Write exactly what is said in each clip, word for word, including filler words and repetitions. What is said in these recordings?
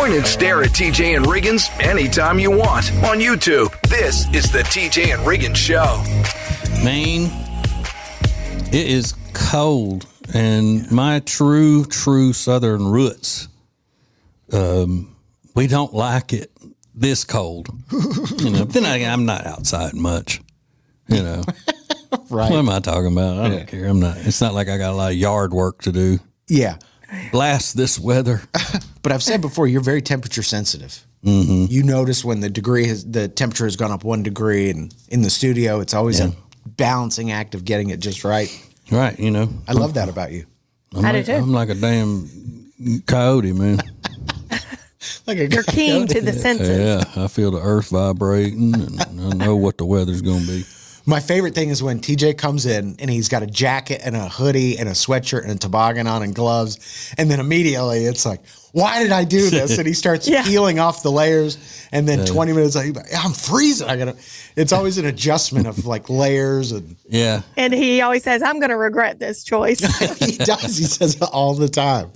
Join and stare at T J and Riggins anytime you want on YouTube. This is the T J and Riggins Show. Maine, it is cold, and my true, true Southern roots, um, we don't like it this cold. You know, then I, I'm not outside much. You know, right? What am I talking about? I don't yeah. care. I'm not. It's not like I got a lot of yard work to do. Yeah. Blast this weather. But I've said before, you're very temperature sensitive. Mm-hmm. You notice when the degree has, the temperature has gone up one degree, and in the studio, it's always yeah. a balancing act of getting it just right. Right. You know, I love that about you. I'm I like, do too. I'm like a damn coyote, man. Like a You're keen to the senses. Yeah, I feel the earth vibrating, and I know what the weather's going to be. My favorite thing is when T J comes in and he's got a jacket and a hoodie and a sweatshirt and a toboggan on and gloves. And then immediately it's like, why did I do this? And he starts yeah. peeling off the layers. And then uh, twenty minutes later, I'm freezing. I gotta. It's always an adjustment of like layers. And yeah. And he always says, I'm going to regret this choice. He does. He says it all the time.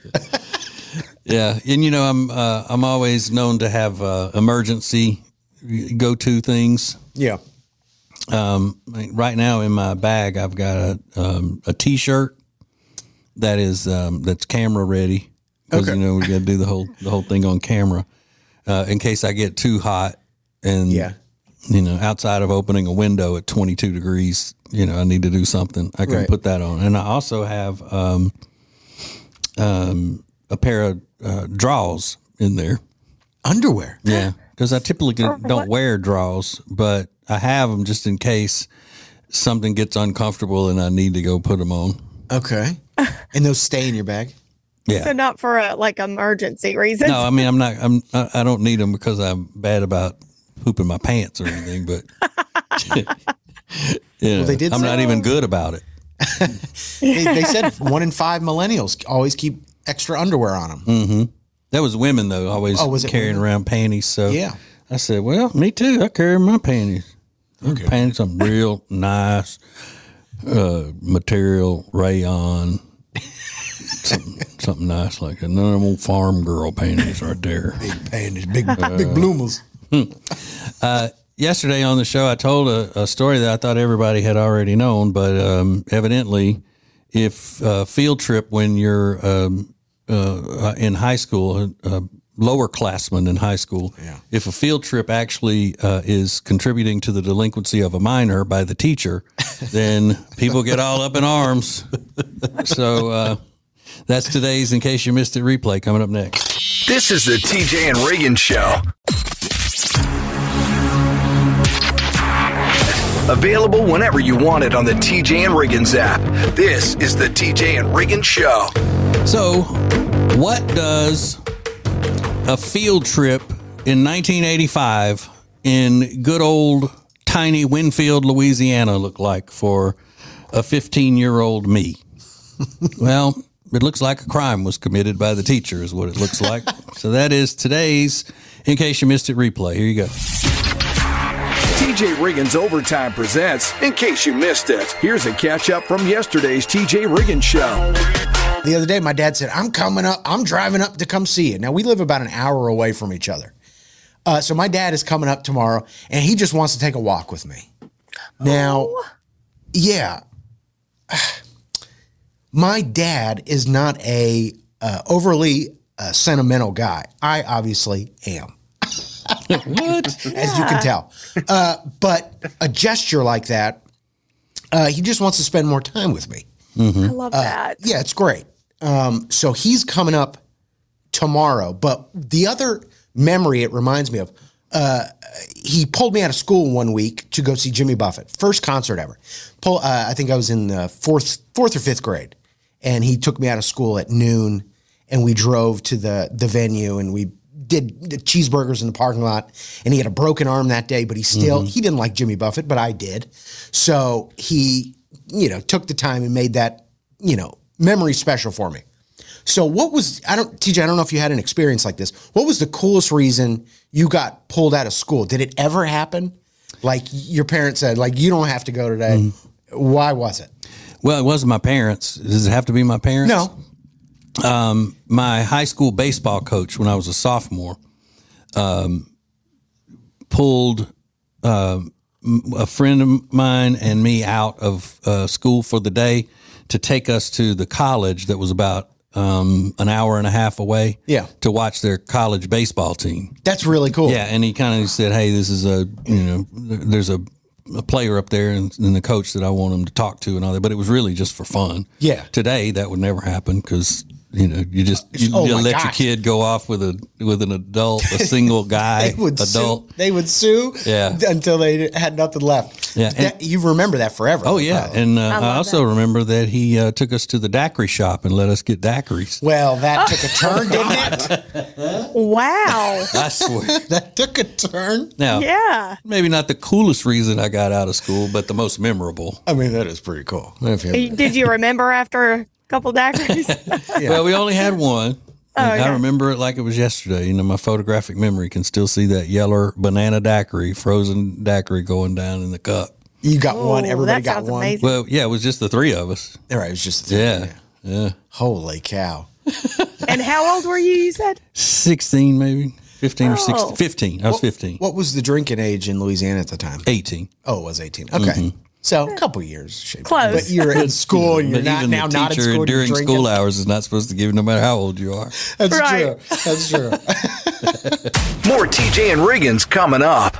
Yeah. And, you know, I'm uh, I'm always known to have uh, emergency go-to things. Yeah. Um, right now in my bag, I've got a um, a T-shirt that is um, that's camera ready because okay. you know we got to do the whole the whole thing on camera uh, in case I get too hot and yeah. you know outside of opening a window at twenty-two degrees, you know I need to do something. I can right. put that on, and I also have um, um, a pair of uh, drawers in there, underwear. Yeah, because I typically don't what? wear drawers, but I have them just in case something gets uncomfortable and I need to go put them on. Okay. And those stay in your bag? Yeah. So not for a, like emergency reasons. No, I mean, I'm not, I'm, I don't need them because I'm bad about pooping my pants or anything, but you know, well, they did I'm say, not even good about it. they, they said one in five millennials always keep extra underwear on them. Mm-hmm. That was women though, always oh, was carrying women? around panties. So yeah. I said, well, me too. I carry my panties. Okay. Panties, some real nice uh, material, rayon, something, something nice like that. None of them old farm girl panties right there. Big panties, big uh, big bloomers. uh, yesterday on the show, I told a, a story that I thought everybody had already known, but um, evidently, if uh, field trip when you're um, uh, in high school, uh, lower classmen in high school, yeah. if a field trip actually uh, is contributing to the delinquency of a minor by the teacher, then people get all up in arms. So uh, that's today's In Case You Missed It replay coming up next. This is the T J and Riggins Show. Available whenever you want it on the T J and Riggins app. This is the T J and Riggins Show. So what does a field trip in nineteen eighty-five in good old tiny Winfield, Louisiana look like for a fifteen-year-old me? Well, it looks like a crime was committed by the teacher is what it looks like. So that is today's In Case You Missed It replay. Here you go. T J Riggins Overtime presents In Case You Missed It. Here's a catch-up from yesterday's T J Riggins Show. The other day, my dad said, I'm coming up. I'm driving up to come see you. Now, we live about an hour away from each other. Uh, so my dad is coming up tomorrow, and he just wants to take a walk with me. Now, oh. yeah. My dad is not a uh, overly uh, sentimental guy. I obviously am. What? As yeah. you can tell. Uh, but a gesture like that, uh, he just wants to spend more time with me. Mm-hmm. I love that. Uh, yeah, it's great. Um, so he's coming up tomorrow. But the other memory it reminds me of, uh, he pulled me out of school one week to go see Jimmy Buffett. First concert ever. Pull, uh, I think I was in the fourth, fourth or fifth grade. And he took me out of school at noon, and we drove to the, the venue, and we did the cheeseburgers in the parking lot. And he had a broken arm that day, but he still, mm-hmm. he didn't like Jimmy Buffett, but I did. So he, you know, took the time and made that, you know, memory special for me. So what was, I don't, T J, I don't know if you had an experience like this. What was the coolest reason you got pulled out of school? Did it ever happen? Like your parents said, like, you don't have to go today. Mm-hmm. Why was it? Well, it wasn't my parents. Does it have to be my parents? No. um, my high school baseball coach, when I was a sophomore, um, pulled uh, a friend of mine and me out of uh, school for the day to take us to the college that was about um, an hour and a half away. Yeah. To watch their college baseball team. That's really cool. Yeah, and he kind of said, "Hey, this is a you know, there's a, a player up there and, and the coach that I want him to talk to and all that." But it was really just for fun. Yeah. Today that would never happen because you know you just you, Oh you my let gosh. your kid go off with a with an adult, a single guy, They would adult. sue. They would sue. Yeah. Until they had nothing left. Yeah, That- and- you remember that forever. Oh yeah, and uh, I, love also remember that he uh, took us to the daiquiri shop and let us get daiquiris. Well, that took a turn, didn't it? Wow. I swear. That took a turn. Now, Yeah. maybe not the coolest reason I got out of school, but the most memorable. I mean, that is pretty cool. If you- Did you remember after a couple daiquiris? Well, we only had one. And okay. I remember it like it was yesterday. You know, my photographic memory can still see that yellow banana daiquiri, frozen daiquiri going down in the cup. You got one. Ooh, Everybody that got sounds one. amazing. Well, yeah, it was just the three of us. All right, it was just Yeah, yeah. Holy cow! And how old were you, you said? sixteen maybe, fifteen or Oh. sixteen. fifteen. I was fifteen. What was the drinking age in Louisiana at the time? eighteen. Oh, it was eighteen. Okay, so a couple years. shaped it. Close. But you're in school and you're But not even now the not in teacher school. and you're during drinking. school hours is not supposed to give no matter how old you are. That's Right. true. That's true. More T J and Riggins coming up.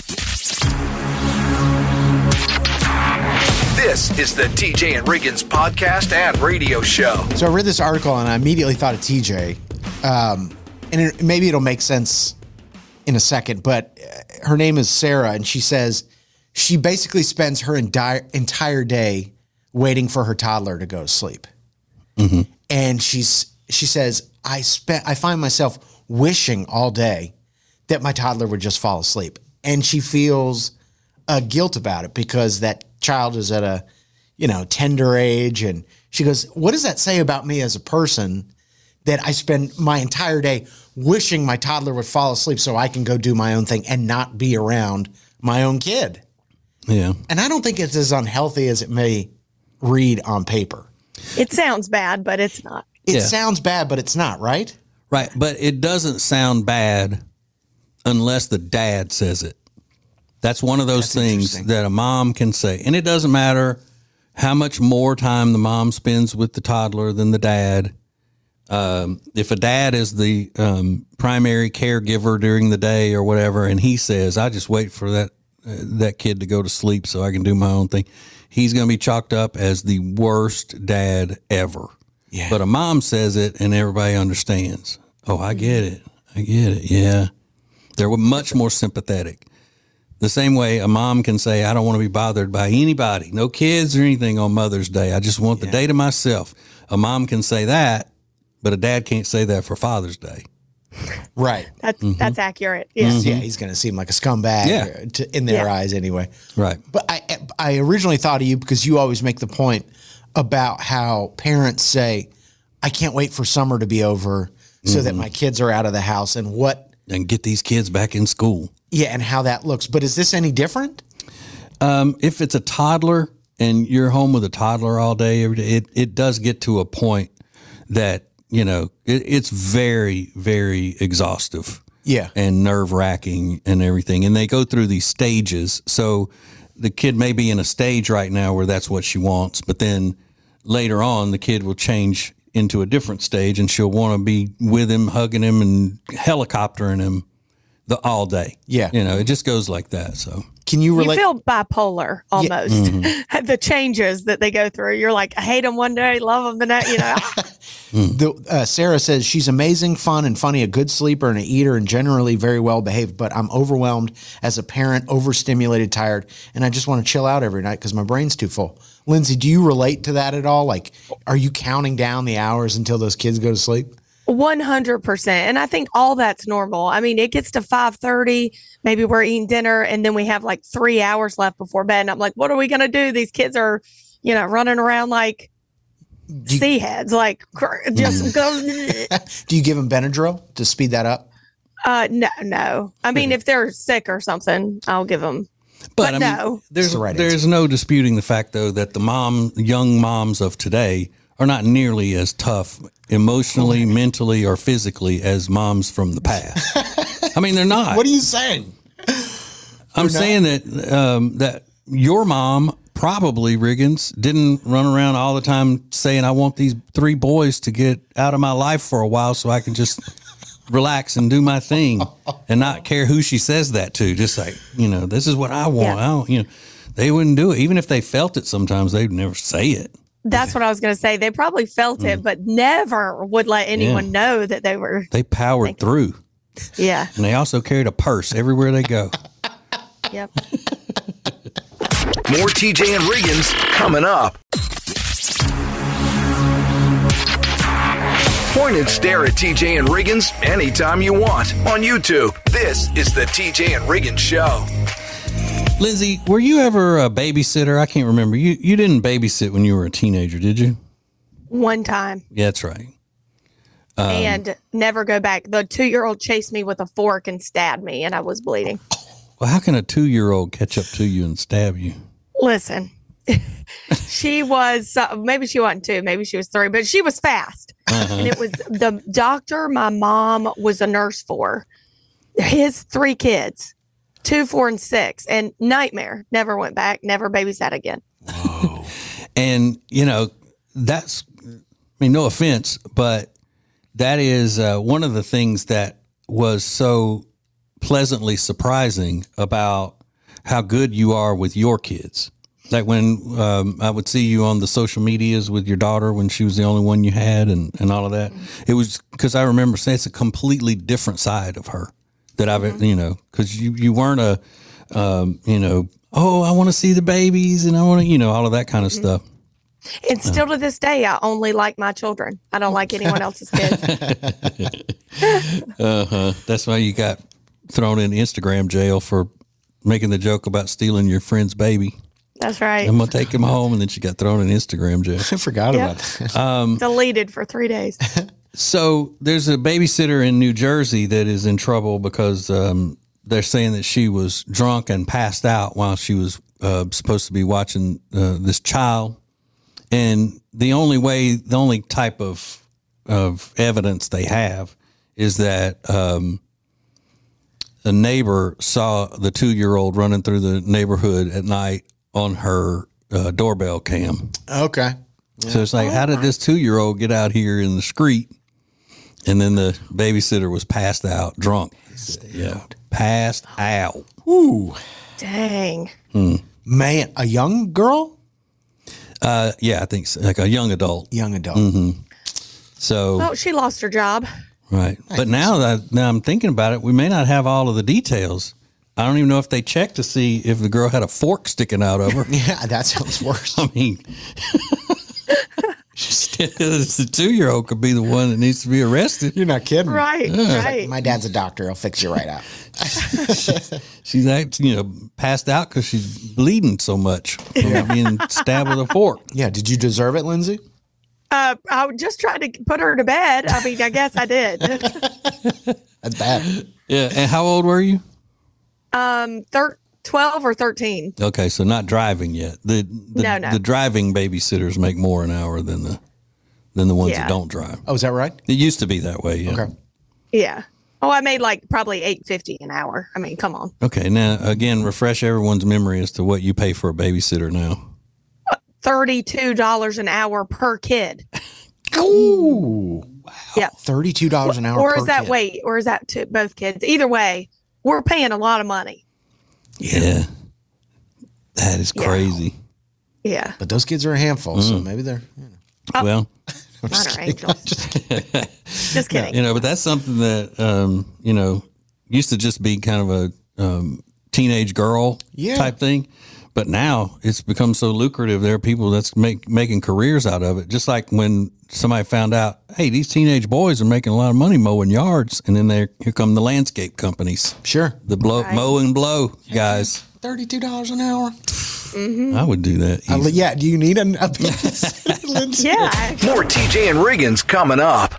This is the T J and Riggins podcast and radio show. So I read this article and I immediately thought of T J, um, and it, maybe it'll make sense in a second. But uh, her name is Sarah, and she says she basically spends her enti- entire day waiting for her toddler to go to sleep. And she's she says I spent I find myself wishing all day that my toddler would just fall asleep, and she feels uh, guilt about it because that child is at a you know tender age, and she goes, "What does that say about me as a person that I spend my entire day wishing my toddler would fall asleep so I can go do my own thing and not be around my own kid?" Yeah. And I don't think it's as unhealthy as it may read on paper. It sounds bad, but it's not. It Yeah. sounds bad, but it's not, right? Right. But it doesn't sound bad unless the dad says it. That's one of those That's things interesting. that a mom can say. And it doesn't matter how much more time the mom spends with the toddler than the dad. Um, if a dad is the um, primary caregiver during the day or whatever, and he says, "I just wait for that uh, that kid to go to sleep so I can do my own thing," he's going to be chalked up as the worst dad ever. Yeah. But a mom says it and everybody understands. Oh, I get it. I get it. Yeah. They're much more sympathetic. The same way a mom can say, "I don't want to be bothered by anybody, no kids or anything on Mother's Day. I just want the day to myself." A mom can say that, but a dad can't say that for Father's Day. Right. That's that's accurate. Yeah. Yeah, he's going to seem like a scumbag Yeah. uh, to, in their Yeah. eyes anyway. Right. But I I originally thought of you because you always make the point about how parents say, "I can't wait for summer to be over so that my kids are out of the house," and what And get these kids back in school. yeah, and how that looks. But is this any different? Um, if it's a toddler and you're home with a toddler all day, every day, it, it does get to a point that, you know, it, it's very, very exhaustive. Yeah. And nerve wracking and everything. And they go through these stages. So the kid may be in a stage right now where that's what she wants, but then later on the kid will change into a different stage and she'll want to be with him, hugging him and helicoptering him the all day. Yeah. You know, it just goes like that. So Can you You relate? feel bipolar almost. Mm-hmm. The changes that they go through. You're like, I hate them one day, love them the next. You know, The, uh, Sarah says she's amazing, fun, and funny, a good sleeper and a eater, and generally very well behaved. But I'm overwhelmed as a parent, overstimulated, tired, and I just want to chill out every night because my brain's too full. Lindsay, do you relate to that at all? Like, are you counting down the hours until those kids go to sleep? one hundred percent. And I think all that's normal. I mean, it gets to five thirty, maybe we're eating dinner, and then we have like three hours left before bed. And I'm like, what are we going to do? These kids are, you know, running around like you- sea heads, like cr- just go. Do you give them Benadryl to speed that up? Uh, no, no. I mean, if they're sick or something, I'll give them. But, But I mean, no. there's It's the right there's no disputing the fact though that the mom, young moms of today are not nearly as tough emotionally, mentally, or physically as moms from the past. I mean, they're not. What are you saying? I'm saying that um, that your mom probably, Riggins, didn't run around all the time saying, I want these three boys to get out of my life for a while so I can just relax and do my thing and not care who she says that to. Just like, you know, this is what I want. Yeah. I don't, you know, they wouldn't do it. Even if they felt it sometimes, they'd never say it. That's what I was going to say. They probably felt Mm. it, but never would let anyone Yeah. know that they were. They powered through. Yeah. And they also carried a purse everywhere they go. Yep. More T J and Riggins coming up. Point and stare at T J and Riggins anytime you want on YouTube. This is the T J and Riggins Show. Lindsay, were you ever a babysitter? I can't remember. You you didn't babysit when you were a teenager, did you? One time. Yeah, that's right. Um, and never go back. The two-year-old chased me with a fork and stabbed me, and I was bleeding. Well, how can a two-year-old catch up to you and stab you? Listen, she was, uh, maybe she wasn't two, maybe she was three, but she was fast. Uh-huh. And it was the doctor my mom was a nurse for. His three kids, two, four, and six, and nightmare. Never went back, never babysat again. Whoa. And, you know, that's, I mean, no offense, but that is uh, one of the things that was so pleasantly surprising about how good you are with your kids. Like when um, I would see you on the social medias with your daughter when she was the only one you had and, and all of that. It was because I remember saying it's a completely different side of her that I've, mm-hmm. you know, because you, you weren't a, um, you know, oh, I want to see the babies and I want to, you know, all of that kind of mm-hmm. stuff. And still to this day, I only like my children. I don't like anyone else's kids. uh-huh. That's why you got thrown in Instagram jail for making the joke about stealing your friend's baby. That's right. I'm going to take him home. And then she got thrown in Instagram jail. I forgot Yep. about that. Um, Deleted for three days. So there's a babysitter in New Jersey that is in trouble because um, they're saying that she was drunk and passed out while she was uh, supposed to be watching uh, this child. And the only way, the only type of of evidence they have is that um, a neighbor saw the two-year-old running through the neighborhood at night on her uh, doorbell cam. Okay. So it's like, how did this two-year-old get out here in the street? And then the babysitter was passed out, drunk. Yeah, passed out. Ooh, Dang. Hmm. man, a young girl, Uh, yeah, I think so. Like a young adult. young adult. Mm-hmm. So, Well, she lost her job. right. But now that now I'm thinking about it, we may not have all of the details. I don't even know if they checked to see if the girl had a fork sticking out of her. Yeah, that sounds worse. I mean, the two-year-old could be the one that needs to be arrested. You're not kidding, Right, right. My dad's a doctor. He'll fix you right out. She's act, you know, passed out because she's bleeding so much from being stabbed with a fork. Yeah. Did you deserve it, Lindsay? Uh, I just tried to put her to bed. I mean, I guess I did. That's bad. Yeah. And how old were you? um, thir- twelve or thirteen. Okay, so not driving yet. The the, No, no. the driving babysitters make more an hour than the than the ones Yeah. that don't drive. Oh, is that right? It used to be that way. Yeah. Okay. Yeah. Oh, I made like probably eight fifty an hour. I mean, come on. Okay. Now again, refresh everyone's memory as to what you pay for a babysitter now. thirty-two dollars an hour per kid. Ooh, Yeah. thirty-two dollars an hour. Or per is that kid. wait, or is that to both kids? Either way, we're paying a lot of money. Yeah. That is Yeah. crazy. Yeah. But those kids are a handful, so maybe they're. You know. Oh. Well, Not our angels. Just kidding. you know, but that's something that um, you know, used to just be kind of a um, teenage girl Yeah. type thing. But now it's become so lucrative. There are people that's make, making careers out of it. Just like when somebody found out, hey, these teenage boys are making a lot of money mowing yards, and then there here come the landscape companies, Sure. the blow Right. mow and blow guys. Thirty-two dollars an hour. I would do that. Uh, easy. yeah. Do you need a, a babysitter, Lindsay? Yeah. actually. More T J and Riggins coming up.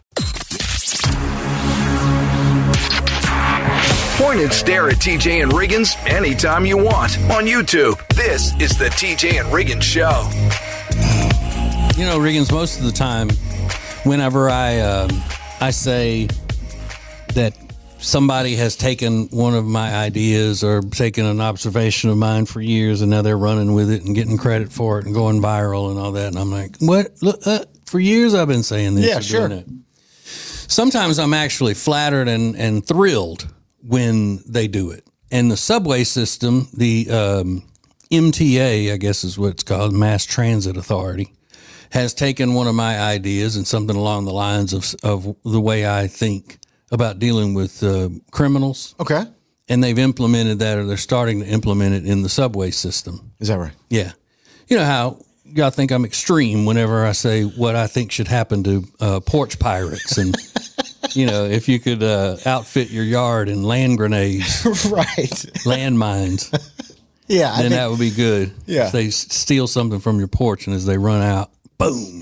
Point and stare at T J and Riggins anytime you want on YouTube. This is the T J and Riggins Show. You know, Riggins, most of the time, whenever I um, I say that somebody has taken one of my ideas or taken an observation of mine for years and now they're running with it and getting credit for it and going viral and all that, and I'm like, what? Look, uh, for years I've been saying this. Yeah, or sure. doing that. Sometimes I'm actually flattered and, and thrilled when they do it. And the subway system, the um, M T A, I guess is what it's called, Mass Transit Authority, has taken one of my ideas and something along the lines of of the way I think about dealing with uh, criminals. Okay. And they've implemented that, or they're starting to implement it in the subway system. Is that right? Yeah. You know how y'all think I'm extreme whenever I say what I think should happen to uh, porch pirates. And, you know, if you could uh, outfit your yard in land grenades, Right. landmines, Yeah. I then think- that would be good. Yeah. If they s- steal something from your porch and as they run out, boom.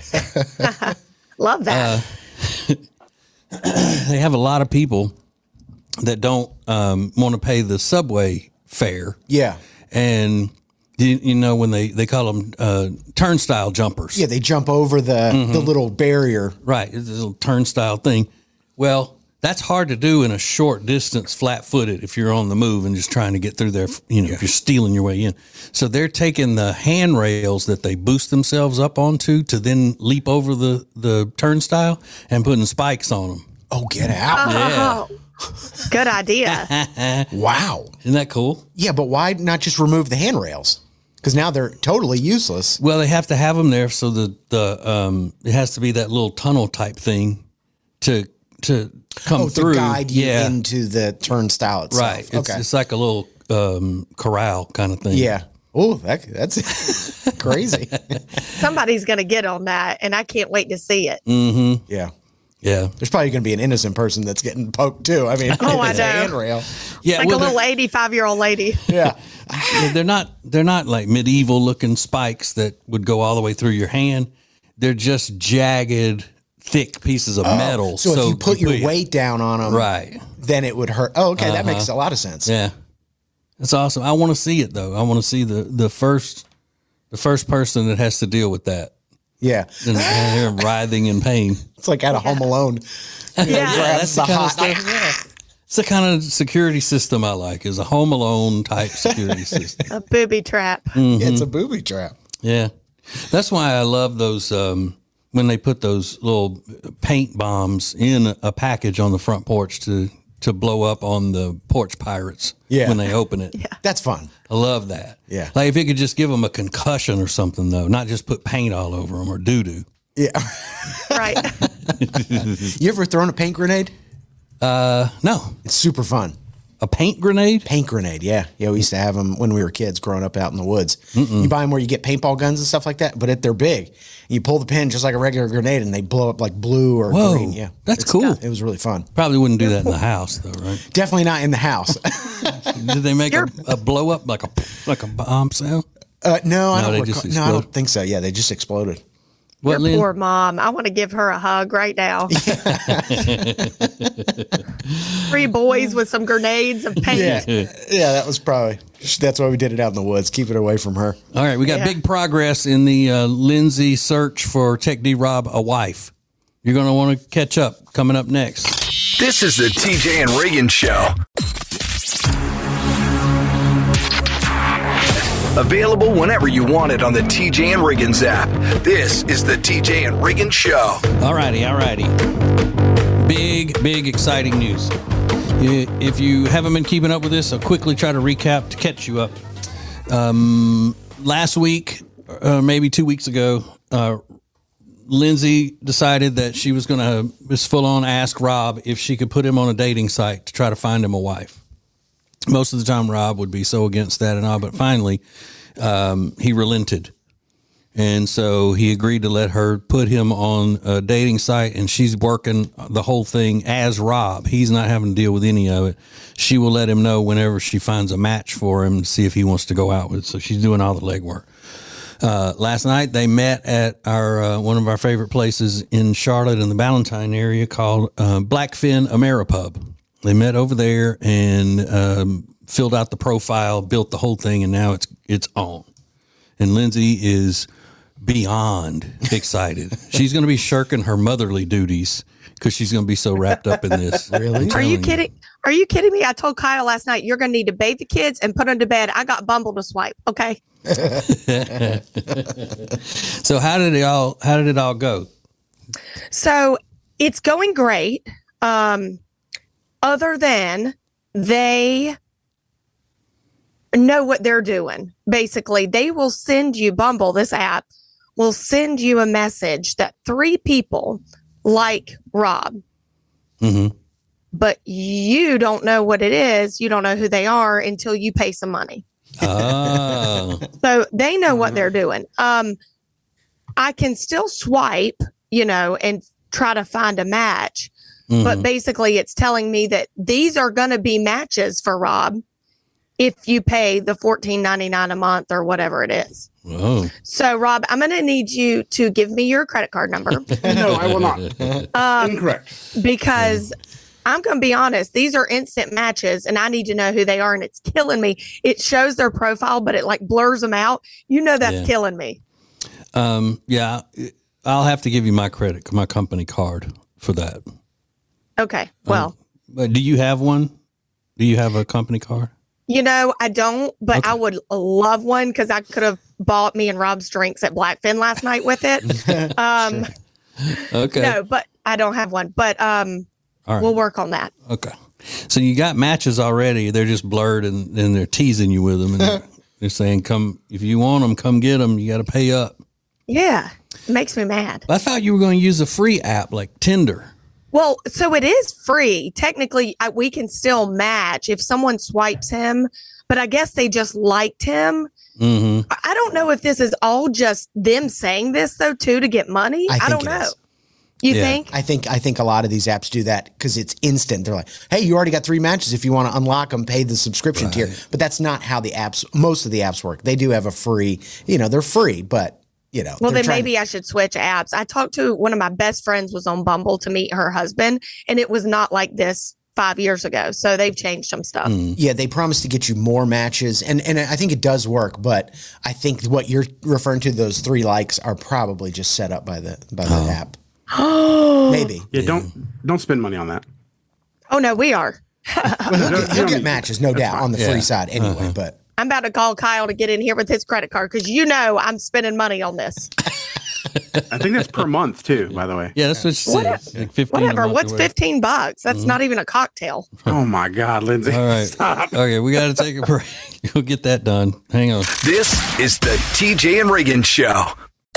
Love that. They have a lot of people that don't um, want to pay the subway fare. yeah. And, you, you know, when they, they call them uh, turnstile jumpers. Yeah. They jump over the, Mm-hmm. the little barrier. Right. It's this little turnstile thing. Well, that's hard to do in a short distance, flat footed, if you're on the move and just trying to get through there, you know, if you're stealing your way in. So they're taking the handrails that they boost themselves up onto to then leap over the, the turnstile and putting spikes on them. Oh, get out. Yeah. Oh, good idea. Wow. Isn't that cool? Yeah, but why not just remove the handrails? Because now they're totally useless. Well, they have to have them there so the, the um, it has to be that little tunnel type thing to to come Oh, through. to guide you yeah. into the turnstile itself. Right. It's, Okay. it's like a little um, corral kind of thing. Yeah. Oh, that, that's crazy. Somebody's going to get on that, and I can't wait to see it. Yeah. Yeah. There's probably going to be an innocent person that's getting poked too. I mean, Oh, I it's a know. handrail. Yeah. Like well, a little they're- eighty-five-year-old lady. Yeah. Yeah, they're not they're not like medieval looking spikes that would go all the way through your hand. They're just jagged, thick pieces of metal. Oh, So, if you put your weight down on them, right, then it would hurt. Oh, okay. That makes a lot of sense. yeah, that's awesome. I want to see it though. I want to see the the first the first person that has to deal with that Yeah. and they're writhing in pain. It's like out of Home Alone. Yeah. Grabs the kind of hot. stuff. It's the kind of security system I like. Is a Home Alone type security system. A booby trap. Yeah, it's a booby trap. Yeah, that's why I love those um, when they put those little paint bombs in a package on the front porch to to blow up on the porch pirates. Yeah. when they open it. That's fun. I love that. Yeah. like if it could just give them a concussion or something though, not just put paint all over them or doo doo. Yeah. Right. You ever thrown a paint grenade? Uh, no, It's super fun. a paint grenade. Paint grenade, yeah. Yeah, we used to have them when we were kids growing up out in the woods. You buy them where you get paintball guns and stuff like that, but it, they're big. You pull the pin just like a regular grenade and they blow up like blue or Whoa, green. Yeah. that's It's- cool. It was really fun. Probably wouldn't do that in the house though, right? Definitely not in the house. Did they make a, a blow up like a like a bomb sound? uh, no, I No, don't they recall- just no, I explode. don't think so. Yeah, they just exploded. What, Your Lynn? poor mom. I want to give her a hug right now. Three boys with some grenades of paint. Yeah. Yeah, that was probably, that's why we did it out in the woods. Keep it away from her. All right, we got Yeah. big progress in the uh, Lindsay search for Tech D Rob a wife. You're going to want to catch up coming up next. This is the T J and Reagan Show. Available whenever you want it on the T J and Riggins app. This is the T J and Riggins Show. All righty, all righty. Big, big, exciting news. I- If you haven't been keeping up with this, I'll quickly try to recap to catch you up. Um, last week, uh, maybe two weeks ago, uh, Lindsay decided that she was going to just full on ask Rob if she could put him on a dating site to try to find him a wife. Most of the time, Rob would be so against that and all, but finally, um, he relented. And so he agreed to let her put him on a dating site, and she's working the whole thing as Rob. He's not having to deal with any of it. She will let him know whenever she finds a match for him to see if he wants to go out with. So she's doing all the legwork. Uh, last night they met at our uh, one of our favorite places in Charlotte in the Ballantyne area called uh, Blackfin Ameripub. They met over there and um, filled out the profile, built the whole thing, and now it's it's on. And Lindsay is beyond excited. She's going to be shirking her motherly duties because she's going to be so wrapped up in this. Really? Are you kidding? Are you kidding me? I told Kyle last night, you're going to need to bathe the kids and put them to bed. I got Bumble to swipe. Okay. So how did it all, how did it all go? So it's going great. Um, other than they know what they're doing. Basically, they will send you, Bumble, this app will send you a message that three people like Rob. Mm-hmm. But you don't know what it is. You don't know who they are until you pay some money. Oh. So they know what they're doing. Um, I can still swipe, you know, and try to find a match. Mm-hmm. But basically, it's telling me that these are going to be matches for Rob if you pay the fourteen ninety-nine a month or whatever it is. Whoa. So, Rob, I'm going to need you to give me your credit card number. No, I will not. Um, Incorrect. Because I'm going to be honest, these are instant matches and I need to know who they are and it's killing me. It shows their profile, but it like blurs them out. You know, that's Yeah. killing me. Um, yeah, I'll have to give you my credit, my company card for that. Okay. Well, Um, but do you have one? Do you have a company card? you know, I don't, but Okay. I would love one because I could have bought me and Rob's drinks at Blackfin last night with it. Um, Okay. No, but I don't have one, but um, All right. we'll work on that. Okay. So you got matches already. They're just blurred and, and they're teasing you with them. And they're, they're saying, come, if you want them, come get them. You got to pay up. Yeah. It makes me mad. I thought you were going to use a free app like Tinder. Well, so it is free. Technically, I, we can still match if someone swipes him, but I guess they just liked him. Mm-hmm. I I don't know if this is all just them saying this, though, too, to get money. I I, think don't it know. is. You Yeah. think? I think I think a lot of these apps do that because it's instant. They're like, "Hey, you already got three matches. If you want to unlock them, pay the subscription tier." But that's not how the apps. Most of the apps work. They do have a free. You know, they're free, but you know. Well, they're then trying- maybe I should switch apps. I talked to one of my best friends was on Bumble to meet her husband, and it was not like this five years ago. So they've changed some stuff. Yeah, they promise to get you more matches, and and I think it does work. But I think what you're referring to, those three likes, are probably just set up by the by the app. Maybe. Yeah, don't don't spend money on that. Oh, no, we are. Well, he'll No, get, you he'll don't get need matches, to. no That's doubt, fine. on the Yeah. free side anyway. But I'm about to call Kyle to get in here with his credit card because you know I'm spending money on this. I think that's per month too, by the way. Yeah, that's what she Whatever. said. Like fifteen a Whatever. month or What's whatever. fifteen bucks? That's not even a cocktail. Oh my God, Lindsay. All right. Stop. Okay, we got to take a break. We'll get that done. Hang on. This is the T J and Reagan Show.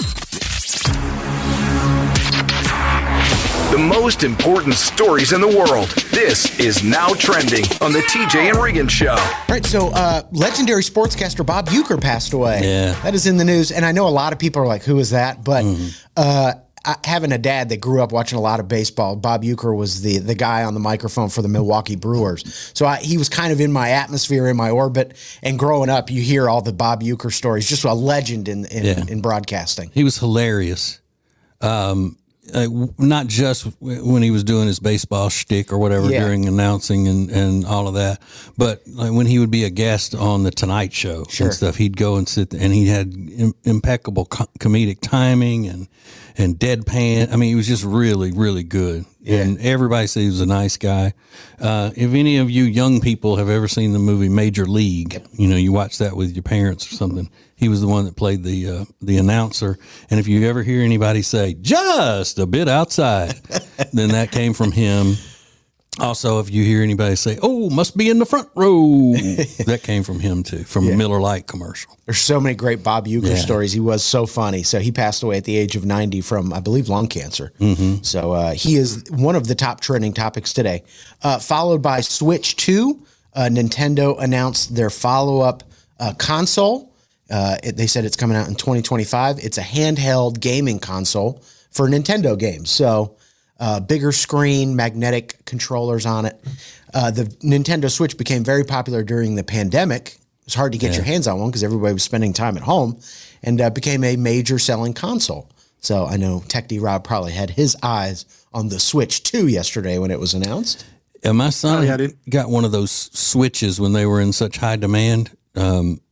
The most important stories in the world. This is Now Trending on the T J and Reagan Show. All right, so uh, legendary sportscaster Bob Uecker passed away. Yeah. That is in the news. And I know a lot of people are like, who is that? But uh, I, having a dad that grew up watching a lot of baseball, Bob Uecker was the the guy on the microphone for the Milwaukee Brewers. So I, he was kind of in my atmosphere, in my orbit. And growing up, you hear all the Bob Uecker stories, just a legend in, in, Yeah. in broadcasting. He was hilarious. Um, uh, w- not just w- when he was doing his baseball shtick or whatever Yeah. during announcing and, and all of that, but like when he would be a guest on the Tonight Show Sure. and stuff, he'd go and sit there, and he had Im- impeccable co- comedic timing and and deadpan. I mean, he was just really, really good. And everybody said he was a nice guy. Uh, if any of you young people have ever seen the movie Major League, you know, you watch that with your parents or something. He was the one that played the uh, the announcer. And if you ever hear anybody say "just a bit outside," then that came from him. Also, if you hear anybody say, "Oh, must be in the front row," that came from him too, from a Miller Lite commercial. There's so many great Bob Uecker Yeah. stories. He was so funny. So he passed away at the age of ninety from, I believe, lung cancer. Mm-hmm. So uh, he is one of the top trending topics today. Uh, followed by Switch two. Uh, Nintendo announced their follow-up uh, console. Uh, it, they said it's coming out in twenty twenty-five. It's a handheld gaming console for Nintendo games. So uh, bigger screen, magnetic controllers on it. Uh, the Nintendo Switch became very popular during the pandemic. It was hard to get your hands on one because everybody was spending time at home, and uh, became a major selling console. So I know Tech D Rob probably had his eyes on the Switch two yesterday when it was announced. And my son Oh, yeah, I did. got one of those switches when they were in such high demand. Um,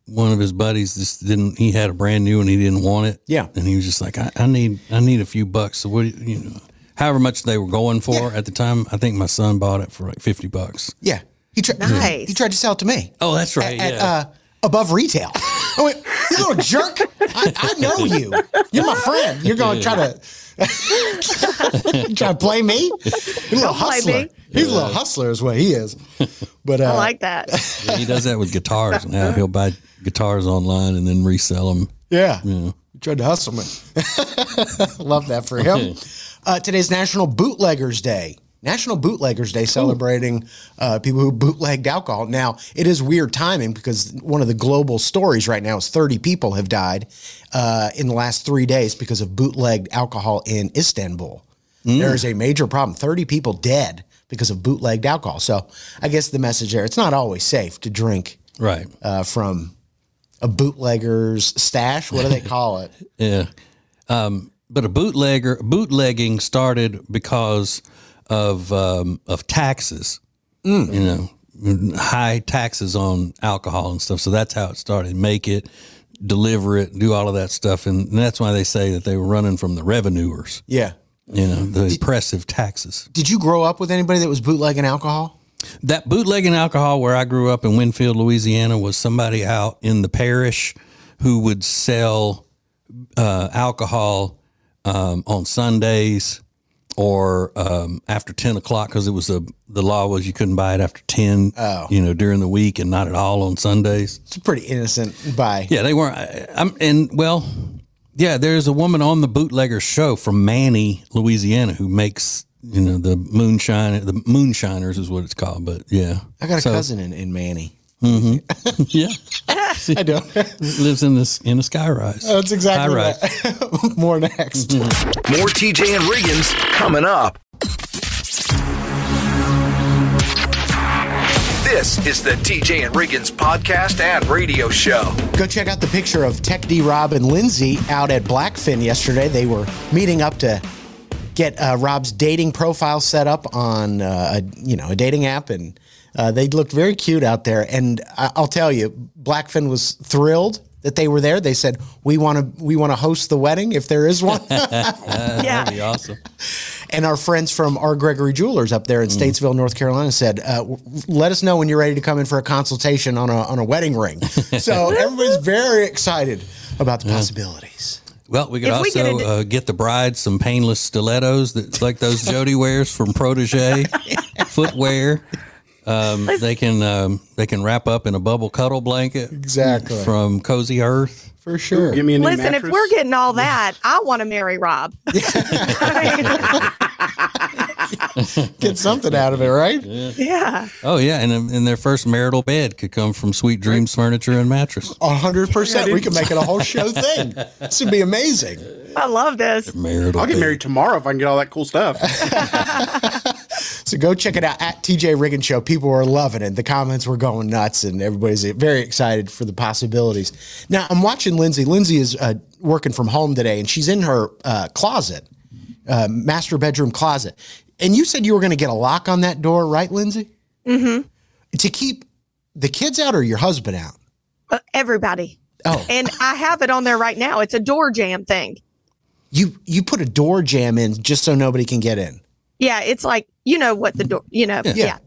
one of his buddies just didn't. He had a brand new and he didn't want it. Yeah. and he was just like, I, I need, I need a few bucks. So what, do you, you know, however much they were going for Yeah. at the time, I think my son bought it for like fifty bucks. Yeah. He, tried. Nice. he tried to sell it to me. Oh, that's right. At, yeah. uh, above retail. I went, you little jerk. I, I know you. You're my friend. You're going to try to try to play me? You're a little Don't play hustler. me. He's a little hustler is what he is. But uh, I like that. Yeah, he does that with guitars now. He'll buy guitars online and then resell them. yeah. Yeah. He tried to hustle me. Love that for him. Uh, today's National Bootleggers Day. National Bootleggers Day, celebrating uh, people who bootlegged alcohol. Now, it is weird timing because one of the global stories right now is thirty people have died uh, in the last three days because of bootlegged alcohol in Istanbul. There is a major problem. thirty people dead because of bootlegged alcohol. So I guess the message there, it's not always safe to drink Right. uh, from a bootlegger's stash. What do they call it? Yeah. Um, but a bootlegger, bootlegging started because of um, of taxes, you know, high taxes on alcohol and stuff. So that's how it started. Make it, deliver it, do all of that stuff. And that's why they say that they were running from the revenuers, Yeah. you know, the oppressive taxes. Did you grow up with anybody that was bootlegging alcohol? That bootlegging alcohol where I grew up in Winfield, Louisiana, was somebody out in the parish who would sell uh, alcohol um, on Sundays or um, after ten o'clock, because it was a the law was you couldn't buy it after ten, Oh. you know, during the week, and not at all on Sundays. It's pretty innocent buy. Yeah, they weren't. I, I'm and well, yeah. There's a woman on the Bootlegger show from Manny, Louisiana, who makes, you know, the moonshine. The moonshiners is what it's called. But yeah, I got a So, cousin in, in Manny. Yeah, I do. lives in this in a sky rise. That's exactly High rise. that. More next. More T J and Riggins coming up. This is the T J and Riggins podcast and radio show. Go check out the picture of Tech D Rob and Lindsay out at Blackfin yesterday. They were meeting up to get uh, Rob's dating profile set up on uh, a you know a dating app, and uh, they looked very cute out there. And I- I'll tell you, Blackfin was thrilled that they were there. They said, "We want to we want to host the wedding if there is one." That'd Yeah. be awesome. And our friends from R. Gregory Jewelers up there in Statesville, North Carolina, said, uh, w- "Let us know when you're ready to come in for a consultation on a on a wedding ring." So everybody's very excited about the possibilities. Well, we could If we also get into- uh, get the bride some painless stilettos that like those Jody wears from Protege footwear. Um, they can um, they can wrap up in a bubble cuddle blanket Exactly. from Cozy Earth. For sure. Give me a new Listen, mattress. if we're getting all that, I want to marry Rob. I Get something out of it, right? mean, yeah. Oh yeah, and and their first marital bed could come from Sweet Dreams Furniture and Mattress. A hundred percent. We can make it a whole show thing. This would be amazing. I love this. Marital. I'll get bed. married tomorrow if I can get all that cool stuff. So go check it out at T J Riggins Show. People were loving it. The comments were going nuts, and everybody's very excited for the possibilities. Now I'm watching Lindsay. Lindsay is uh, working from home today, and she's in her uh, closet, uh, master bedroom closet. And you said you were going to get a lock on that door, right, Lindsay? Mm-hmm. To keep the kids out or your husband out? Uh, everybody. Oh, And I have it on there right now. It's a door jam thing. you you put a door jam in just so nobody can get in. Yeah, it's like, you know what the door, you know, yeah.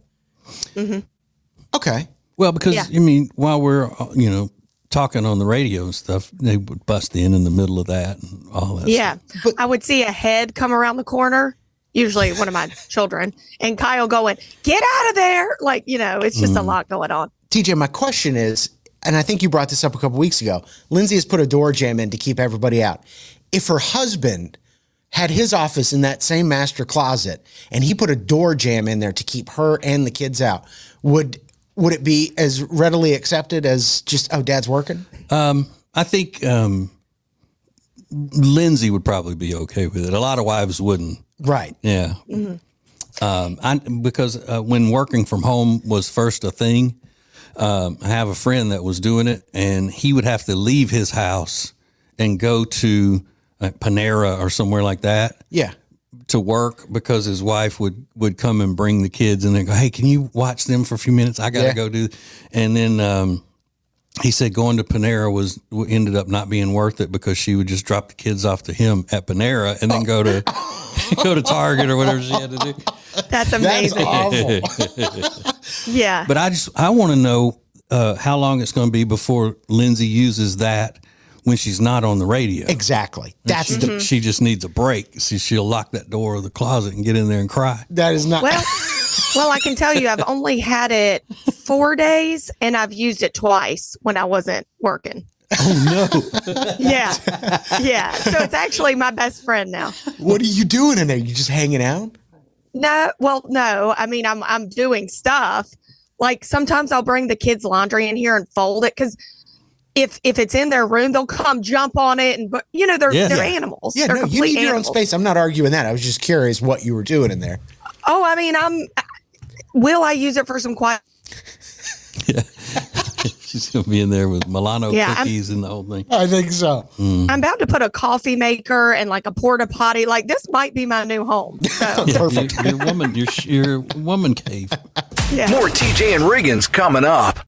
Okay. Well, because Yeah. I mean, while we're uh, you know talking on the radio and stuff, they would bust in in the middle of that and all that. Yeah. stuff. I would see a head come around the corner, usually one of my children, and Kyle going, "Get out of there." Like, you know, it's just a lot going on. T J, my question is, and I think you brought this up a couple weeks ago. Lindsay has put a door jam in to keep everybody out. If her husband had his office in that same master closet and he put a door jam in there to keep her and the kids out, would would it be as readily accepted as just, oh, dad's working? I think um, Lindsay would probably be okay with it. A lot of wives wouldn't. Right. Yeah. Um, I, because uh, when working from home was first a thing, um, I have a friend that was doing it, and he would have to leave his house and go to uh, Panera or somewhere like that Yeah. to work because his wife would, would come and bring the kids and then go, "Hey, can you watch them for a few minutes? I got to Yeah. go do," and then, um, he said going to Panera was ended up not being worth it because she would just drop the kids off to him at Panera and then go to go to Target or whatever she had to do. That's amazing. That's awful. Yeah. But I just I want to know uh, how long it's going to be before Lindsay uses that when she's not on the radio. Exactly. That's she, the. she just needs a break. So she'll lock that door of the closet and get in there and cry. That is not. Well, well, I can tell you, I've only had it four days, and I've used it twice when I wasn't working. Oh no! Yeah, yeah. So it's actually my best friend now. What are you doing in there? You just hanging out? No, well, no. I mean, I'm I'm doing stuff. Like sometimes I'll bring the kids' laundry in here and fold it because if if it's in their room, they'll come jump on it, and but you know they're Yeah. they're Yeah. animals. Yeah, they're no, you complete need your own animals. space. I'm not arguing that. I was just curious what you were doing in there. Oh, I mean, I'm. Will I use it for some quiet? Yeah. She's gonna be in there with Milano Yeah, I'm- cookies and the whole thing. I think so. I'm about to put a coffee maker and like a porta potty. Like this might be my new home. So Yeah, Perfect. Your, your woman, your your woman cave. yeah. More T J and Riggins coming up.